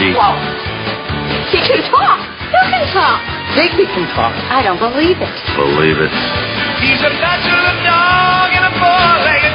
Bigby. Whoa. He can talk. You can talk. Bigby can talk. I don't believe it. Believe it. He's a bachelor dog and a four-legged